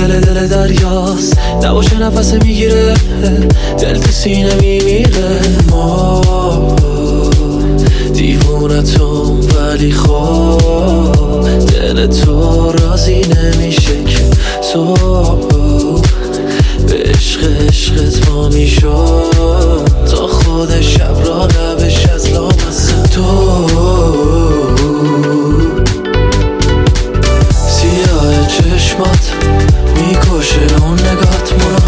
دل دریاست، نباشه نفس میگیره، دل تو سینه میمیره. ما دیوونتم ولی خب دل تو راضی نمیشه که صبح به عشقت ما میشد تا خود شب را لبش از لامسه تو. سیاه چشمات میکشه اون نگات منو،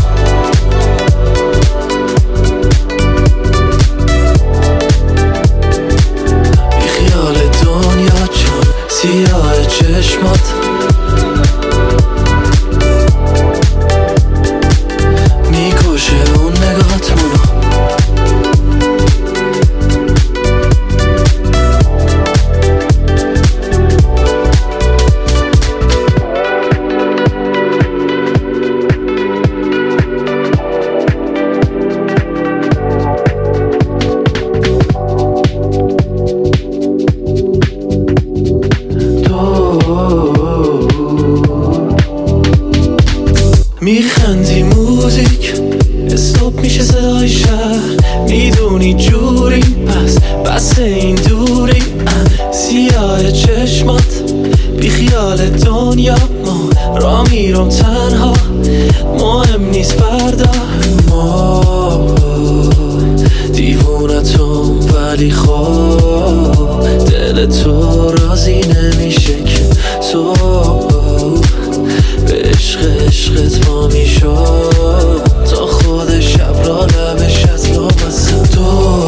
بی خیال دنیا چون سیاه چشمات میکشه اون نگات منو. میخندی موزیک استوب میشه صدای شهر، میدونی جوری بس این دوری. سیاه چشمات بی خیال دنیا ما را میرم تنها، مهم نیست فردا. ما دیوونتم ولی خب دل تو راضی نمیشه که صبح به عشقت ما میشد تا خود شب را لبش از لامسه تو.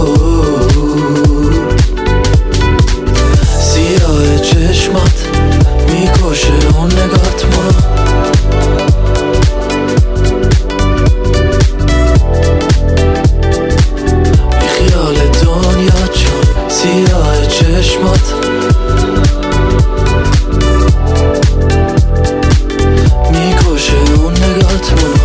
سیاه چشمات میکشه اون نگات منو، بی خیال دنیا چون سیاه چشمات میکشه اون نگات منو.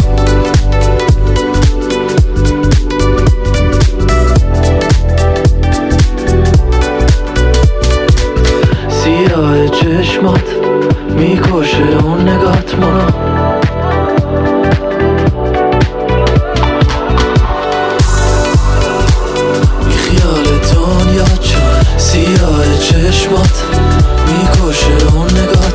سیاه چشمات میکشه اون نگات منو. بی خیال دنیا چون سیاه چشمات میکشه اون نگات